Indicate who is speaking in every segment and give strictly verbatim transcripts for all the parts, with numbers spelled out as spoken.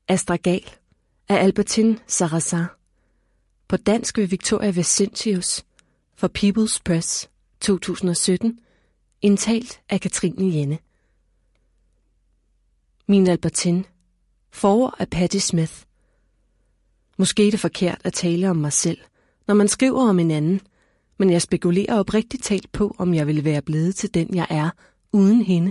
Speaker 1: Astragal af Albertine Sarrazin. På dansk ved Victoria Vincentius for People's Press to tusind og sytten. Indtalt af Katrine Jenne. Min Albertine. Forord af Patti Smith. Måske er det forkert at tale om mig selv, når man skriver om en anden, men jeg spekulerer oprigtigt talt på, om jeg ville være blevet til den, jeg er, uden hende.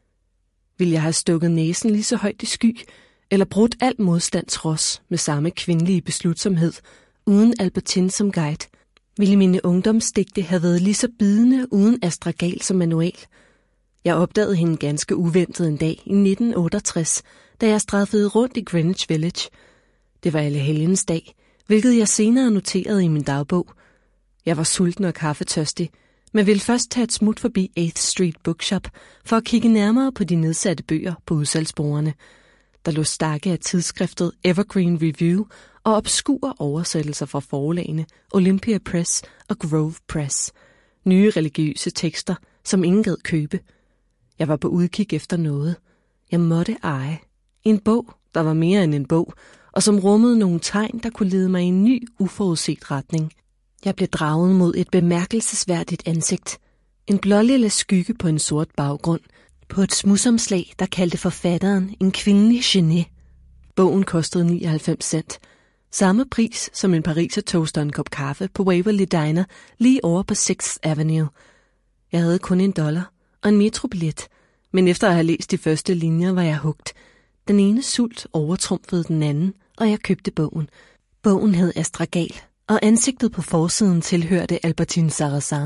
Speaker 1: Vil jeg have stukket næsen lige så højt i sky, eller brudt alt modstandsros med samme kvindelige beslutsomhed, uden Albertine som guide? Ville mine ungdomsdigte have været lige så bidende uden Astragal som manual? Jeg opdagede hende ganske uventet en dag i nitten otteogtres, da jeg strafede rundt i Greenwich Village. Det var Allehelgens dag, hvilket jeg senere noterede i min dagbog. Jeg var sulten og kaffetørstig, men ville først tage et smut forbi eighth Street Bookshop for at kigge nærmere på de nedsatte bøger på udsalgsbordene. Der lå stakke af tidsskriftet Evergreen Review og obskure oversættelser fra forlagene Olympia Press og Grove Press. Nye religiøse tekster, som ingen gad købe. Jeg var på udkig efter noget. Jeg måtte eje. En bog, der var mere end en bog, og som rummede nogle tegn, der kunne lede mig i en ny, uforudset retning. Jeg blev draget mod et bemærkelsesværdigt ansigt. En blålille skygge på en sort baggrund. På et smudsomslag, der kaldte forfatteren en kvindelig geni. Bogen kostede nioghalvfems cent. Samme pris som en pariser toast og en kop kaffe på Waverly Diner lige over på sixth Avenue. Jeg havde kun en dollar og en metrobillet, men efter at have læst de første linjer var jeg hugt. Den ene sult overtrumfede den anden, og jeg købte bogen. Bogen hed Astragal, og ansigtet på forsiden tilhørte Albertine Sarrazin.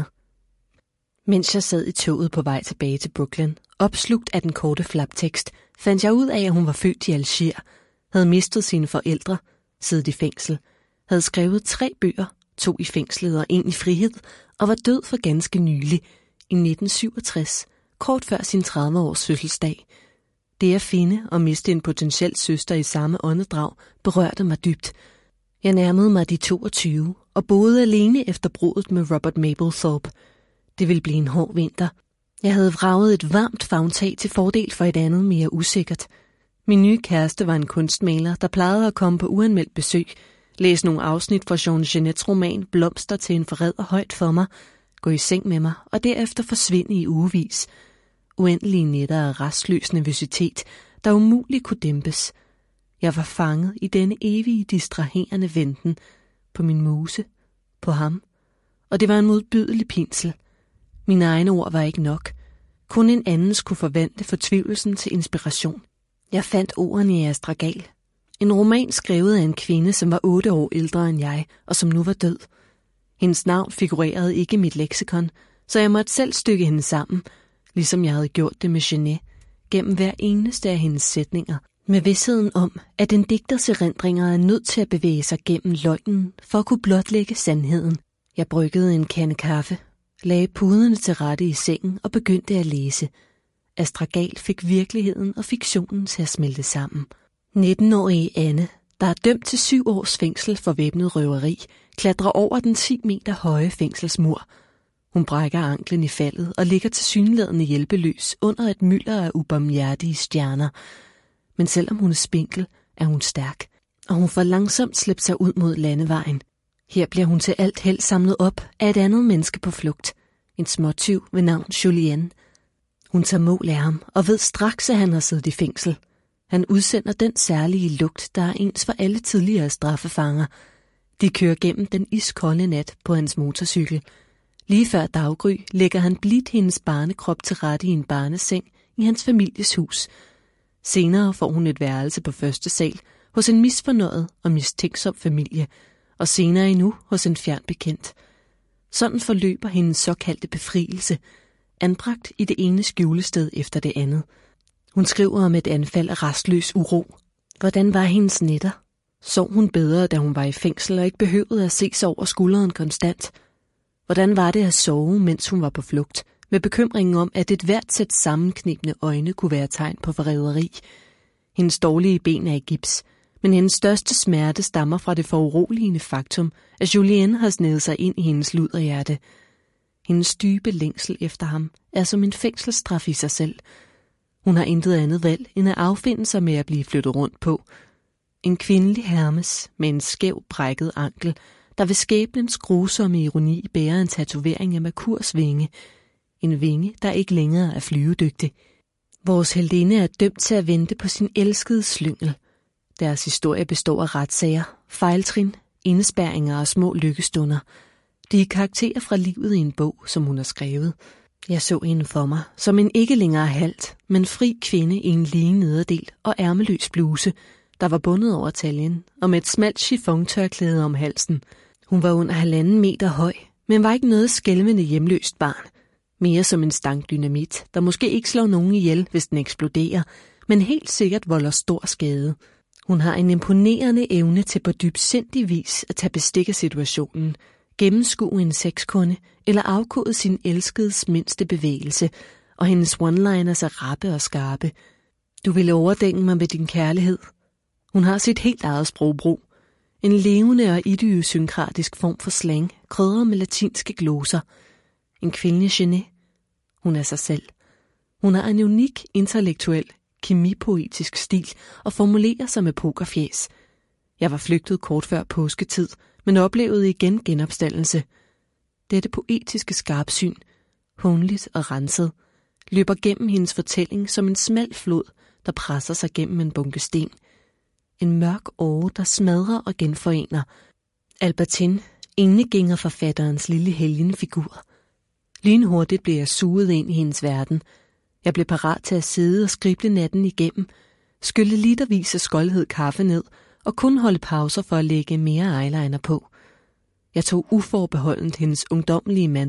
Speaker 1: Mens jeg sad i toget på vej tilbage til Brooklyn, opslugt af den korte flaptekst, fandt jeg ud af, at hun var født i Algier, havde mistet sine forældre, siddet i fængsel, havde skrevet tre bøger, to i fængslet og en i frihed, og var død for ganske nylig, i nitten syvogtres, kort før sin tredive-års fødselsdag. Det at finde og miste en potentiel søster i samme åndedrag berørte mig dybt. Jeg nærmede mig de toogtyve og boede alene efter bruddet med Robert Mapplethorpe. Det ville blive en hård vinter. Jeg havde vraget et varmt favntag til fordel for et andet mere usikkert. Min nye kæreste var en kunstmaler, der plejede at komme på uanmeldt besøg, læse nogle afsnit fra Jean Genets roman Blomster til en forræder højt for mig, gå i seng med mig og derefter forsvinde i ugevis. Uendelige nætter af restløs nervøsitet, der umuligt kunne dæmpes. Jeg var fanget i denne evige distraherende venten på min muse, på ham, og det var en modbydelig pinsel. Mine egne ord var ikke nok. Kun en andens kunne forvandle fortvivlelsen til inspiration. Jeg fandt ordene i Astragal. En roman skrevet af en kvinde, som var otte år ældre end jeg, og som nu var død. Hendes navn figurerede ikke i mit leksikon, så jeg måtte selv stykke hende sammen, ligesom jeg havde gjort det med Genet, gennem hver eneste af hendes sætninger, med vidstheden om, at en digters erindringer er nødt til at bevæge sig gennem løgnen for at kunne blotlægge sandheden. Jeg bryggede en kande kaffe, lagde puderne til rette i sengen og begyndte at læse. Astragal fik virkeligheden og fiktionen til at smelte sammen. nitten-årige Anne, der er dømt til syv års fængsel for væbnet røveri, klatrer over den ti meter høje fængselsmur. Hun brækker anklen i faldet og ligger tilsyneladende hjælpeløs under et mylder af ubarmhjertige stjerner. Men selvom hun er spinkel, er hun stærk, og hun får langsomt slæbt sig ud mod landevejen. Her bliver hun til alt held samlet op af et andet menneske på flugt, en småtyv ved navn Julien. Hun tager mål af ham og ved straks, at han har siddet i fængsel. Han udsender den særlige lugt, der er ens for alle tidligere straffefanger. De kører gennem den iskolde nat på hans motorcykel. Lige før daggry lægger han blidt hendes barnekrop til rette i en barneseng i hans families hus. Senere får hun et værelse på første sal hos en misfornøjet og mistænksom familie, og senere endnu hos en fjern bekendt. Sådan forløber hendes såkaldte befrielse, anbragt i det ene skjulested efter det andet. Hun skriver om et anfald af restløs uro. Hvordan var hendes nætter? Sov hun bedre, da hun var i fængsel og ikke behøvede at se sig over skulderen konstant? Hvordan var det at sove, mens hun var på flugt, med bekymringen om, at et hvert sæt sammenknebne øjne kunne være tegn på forræderi? Hendes dårlige ben er i gips, men hendes største smerte stammer fra det foruroligende faktum, at Julien har snedet sig ind i hendes luderhjerte. Hendes dybe længsel efter ham er som en fængselsstraf i sig selv. Hun har intet andet valg, end at affinde sig med at blive flyttet rundt på. En kvindelig Hermes med en skæv brækket ankel, der ved skæbnens grusomme ironi bærer en tatovering af Merkurs vinge. En vinge, der ikke længere er flyvedygtig. Vores heldinde er dømt til at vente på sin elskede slyngel. Deres historie består af retssager, fejltrin, indespærringer og små lykkestunder. De er karakterer fra livet i en bog, som hun har skrevet. Jeg så hende for mig, som en ikke længere halt, men fri kvinde i en lige nederdel og ærmeløs bluse, der var bundet over taljen og med et smalt chiffontørklæde om halsen. Hun var under halvanden meter høj, men var ikke noget skælvende hjemløst barn. Mere som en stang dynamit, der måske ikke slår nogen ihjel, hvis den eksploderer, men helt sikkert volder stor skade. Hun har en imponerende evne til på dybsindig vis at tage bestik af situationen, gennemskue en sexkunde eller afkode sin elskedes mindste bevægelse, og hendes one-liners er rappe og skarpe. Du vil overdænge mig med din kærlighed. Hun har sit helt eget sprogbrug. En levende og idiosynkratisk form for slang, krydret med latinske gloser. En kvindelig geni. Hun er sig selv. Hun har en unik, intellektuel, kemipoetisk stil og formulerer sig med pokerfjæs. Jeg var flygtet kort før påsketid, men oplevede igen genopstandelse. Dette poetiske skarpsyn, hånligt og renset, løber gennem hendes fortælling som en smal flod, der presser sig gennem en bunke sten. En mørk åre, der smadrer og genforener. Albertine, enegængerforfatterens lille helgenfigur. Lynhurtigt blev jeg suget ind i hendes verden. Jeg blev parat til at sidde og skrible natten igennem, skylle litervis af skoldhed kaffe ned og kun holde pauser for at lægge mere eyeliner på. Jeg tog uforbeholdent hendes ungdommelige mand